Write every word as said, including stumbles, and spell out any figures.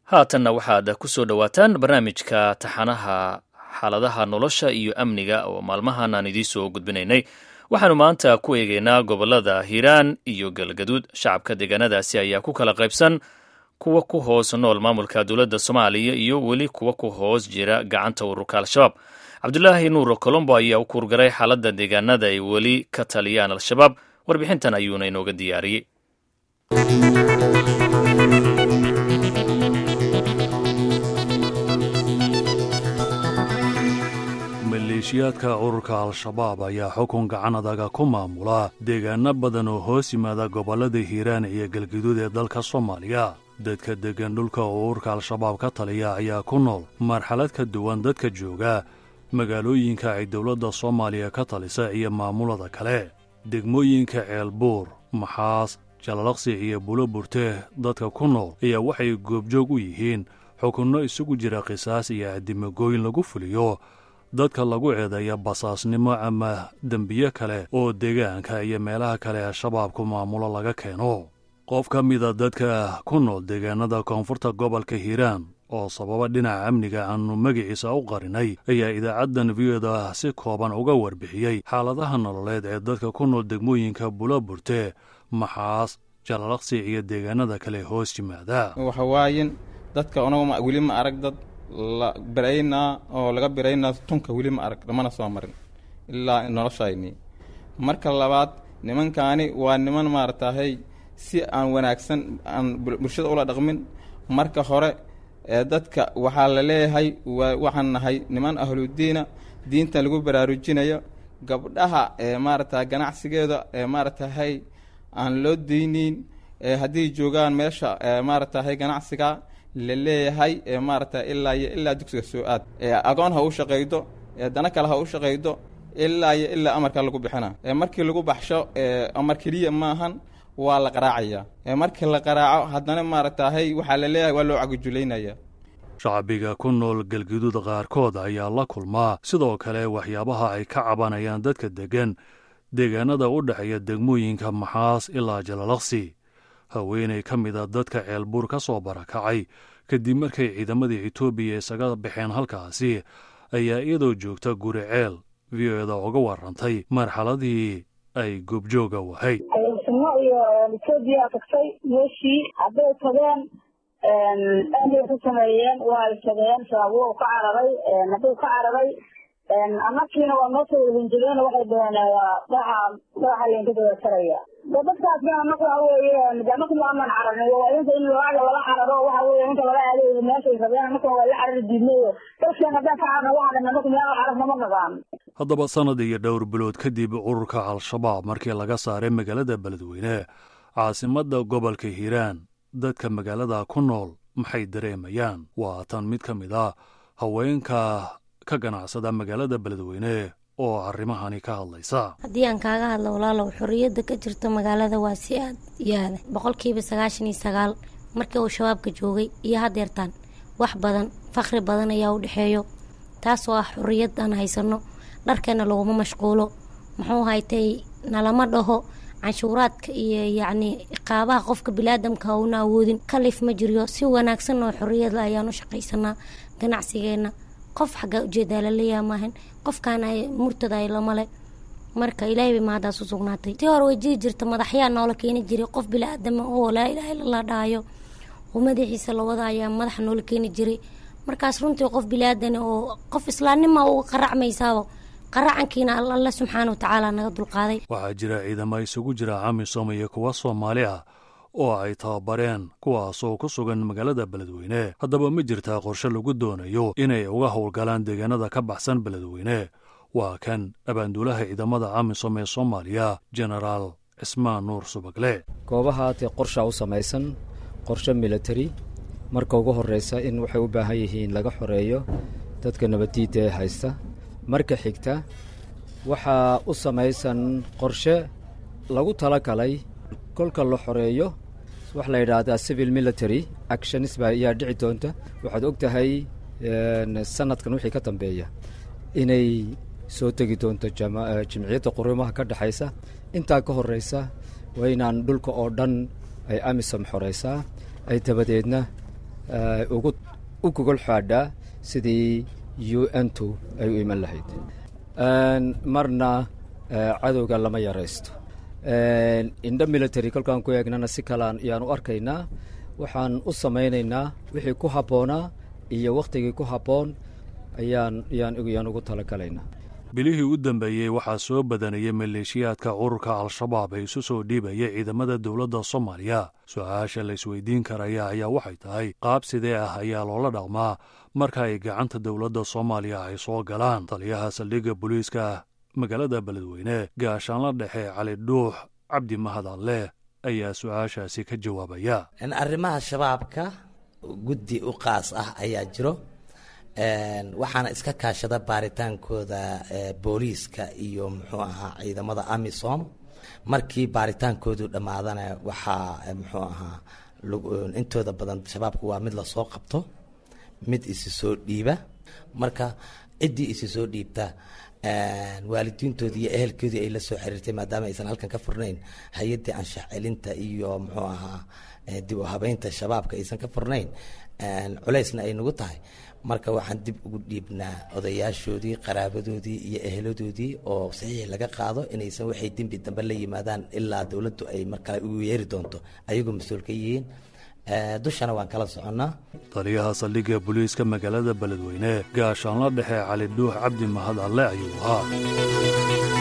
haatanna waxaad ku soo dhowaataan barnaamijka taxanaha xaaladaha nolosha iyo amniga oo maalmahan aan idiin soo gudbinaynay waxaanu maanta ku eegaynaa gobolada hiiraan iyo galgaduud. shacabka deegaanadaasi ayaa ku kala qaybsan kuwa ku hoos nool maamulka dowladda soomaaliya iyo weli kuwa ku hoos jira gacanta ururka al-shabaab. cabdulaahi nuur colombo ayaa u kuurgaray xaaladda deegaanada ay weli ka taliyaan al-shabaab. warbixintan ayuuna inooga diyaariyey. maleeshiyaadka ururka al-shabaab ayaa xukun gacan adaga ku maamula deegaano badan oo hoos yimaada gobollada hiiraan iyo galgaduud ee dalka soomaaliya. dadka deggan dhulka oo ururka al-shabaab ka taliya ayaa ku nool marxalad ka duwan dadka jooga magaalooyinka ay dowladda soomaaliya ka talisa iyo maamulada kale. degmooyinka ceelbuur, maxaas, jalalaqsi iyo buloburte dadka ku nool ayaa waxay goobjoog u yihiin xukunno isugu jira qisaas iyo addimagooyin lagu fuliyo dadka lagu eedeeya basaasnimo ama dembiye kale oo deegaanka iyo meelaha kale ee shabaabku maamulo laga keeno. qof ka mida dadka ku nool deegaanada koonfurta gobolka hiiraan oo sababa dhinaca amniga aanu magiciisa u qarinay ayaa idaacaddan viyada si kooban uga warbixiyey xaaladaha nololeed ee dadka ku nool degmooyinka buloburte, maxaas, jalalaqsi iyo deegaanada kale hoos yimaada. waxawaayin dadka unaga weli ma arag dad la biraynaa oo laga biraynaa tunka weli ma arag dhamana soo marin ilaa noloshayni. marka labaad nimankaani waa niman maaratahay si aan wanaagsan aan bulshada ula dhaqmin. marka hore ee dadka waxaa la leeyahay waxaan nahay niman ahludiina, diinta lagu baraarujinayo gabdhaha ee maarata ganacsigeeda ee maaratahay aan loo deynin ee haddii joogaan meesha ee maaratahay ganacsiga la leeyahay ee maarata ilaa iyo ilaa dugsiga soo aad ee agoon ha u shaqaydo ee dana kale ha u shaqaydo ilaa iyo ilaa amarka lagu bixina. ee markii lagu baxsho ee amar keliya maahan waa la qaraacaya. ee markii la qaraaco haddana maaratahay waxaa la leeyahay waa loo cagujulaynaya. shacbiga ku nool galgaduud qaarkood ayaa la kulmaa sidoo kale waxyaabaha ay ka cabanayaan dadka deggan deegaanada u dhexeeya degmooyinka maxaas ilaa jalalaqsi. haweenay ka mida dadka ceelbuur ka soo barakacay kadib markay ciidamadii etoobiya isaga baxeen halkaasi ayaa iyadoo joogta guri ceel v o eda uga warrantay marxaladii ay goobjooga wahayd. ayasimo iyo etoobiya tagtay meeshii hadday tageen aanay ku sameeyeen waa ay tageen shabaab wuu ka cararay hadduu ka cararay amarkiina waa noo soo hinjireen waxay dhaheen dhaxa dhaxa laynka dabataraya. dadkaasna anaku waxa weeye anaku maaman cararnay waa inta in looga lala cararo waxa weeye inta laga aadayo meeshay rabeen anaku waa la carari diidnayo dadkan haddaan ka cararno waxaan anaku meel cararna ma naqaan. haddaba sanad iyo dhowr bilood kadib ururka al-shabaab markii laga saaray magaalada beledweyne caasimadda gobolka hiiraan dadka magaalada ku nool maxay dareemayaan? waa tan mid ka mid ah haweenka ka ganacsada magaalada beledweyne oo arrimahani ka hadlaysa. haddii aan kaaga hadlo walaalow xorriyadda ka jirta magaalada waa si aad yaada boqolkiiba sagaashan iyo sagaal markii uu shabaabka joogay iyo haddeertaan wax badan fakri badan ayaa u dhexeeyo. taasoo ah xorriyad aan haysano, dharkeena laguma mashquulo, muxuu haytay nalama dhaho canshuuraadka iyo yacni iqaabaha qofka biniaadamka una awoodin kalif ma jiriyo. si wanaagsan oo xorriyad la ayaan u shaqaysanaa ganacsigeena. qof xagga ujeedaa la leeyaha maahan qofkaana murtada ay lamale. marka ilaahay bay mahadaas u sugnaatay. tii hore way jiri jirta madaxyaa noola keeni jiray qof biniaadama oo laa ilaaha illallah dhaayo oo madaxiisa la wada ayaa madaxa noola keeni jiray. markaas runtii qof biniaadan oo qof islaamnimo uga qaracmaysaaba qaracankiina alla subxaana wa tacaala naga dulqaaday. waxaa jira ciidamo isugu jira amisom iyo kuwa soomaali ah oo ay tababareen kuwaasoo ku sugan magaalada beledweyne. haddaba ma jirtaa qorshe lagu doonayo inay uga howlgalaan deegaanada ka baxsan beledweyne? waa kan abaanduulaha ciidamada amisom ee soomaaliya jenaraal cismaan nuur subagle. goobaha haatee qorshaa u samaysan qorshe military. marka ugu horreysa in waxay u baahan yihiin laga xoreeyo dadka nabaddiidda ee haysta. marka xigta waxaa u samaysan qorshe lagu tala galay kolka la xoreeyo wax la yidhaahdaa civil military actions baa ayaa dhici doonta. waxaad og tahay sanadkan wixii ka dambeeya inay soo tegi doonto jimciyadda quruumaha ka dhexaysa. intaa ka horreysa waa inaan dhulka oo dhan ay amisom xoreysaa, ay dabadeedna ugu u gogol xaadhaa sidii u n tu ay u iman lahayd. marna cadowga lama yaraysto. indha military kolkaan ku eegnana si kalaan ayaan u arkaynaa. waxaan u samaynaynaa wixii ku habboonaa iyo wakhtigii ku habboon ayaan ayaan yaan ugu talagalaynaa. bilihii u dambeeyey waxaa soo badanayay maleeshiyaadka ururka al-shabaab ee isu soo dhiibaya ciidamada dowladda soomaaliya. su-aasha la isweydiin karaya ayaa waxay tahay qaab sidee ah ayaa loola dhaqmaa marka ay gacanta dowladda soomaaliya ay soo galaan. taliyaha saldhigga booliiska magaalada beledweyne gaashaanla dhexe cali dhuux cabdi mahadalle ayaa su-aashaasi ka jawaabaya. arrimaha shabaabka guddi u qaas ah ayaa jiro, waxaana iska kaashada baaritaankooda booliiska iyo muxuu ahaa ciidamada amisom. markii baaritaankoodu dhammaadana waxaa muxuu ahaa intooda badan shabaabku waa mid lasoo qabto, mid isi soo dhiiba. marka ciddii isi soo dhiibta waalidiintoodii iyo ehelkoodii ay la soo xiriirtay maadaama aysan halkan ka furnayn hay-addii anshax celinta iyo muxuu ahaa dib u habeynta shabaabka aysan ka furnayn, culaysna ay nagu tahay. marka waxaan dib ugu dhiibnaa odayaashoodii, qaraabadoodii iyo eheladoodii oo saxiix laga qaado inaysan waxay dembi dambe la yimaadaan ilaa dowladdu ay markale ugu yeeri doonto ayagoo mas-uul ka yihiin. dushana waan kala soconnaa. taliyaha saldhigga booliiska magaalada beledweyne gaashaanla dhexe cali dhuux cabdi mahadalle ayuu ahaa.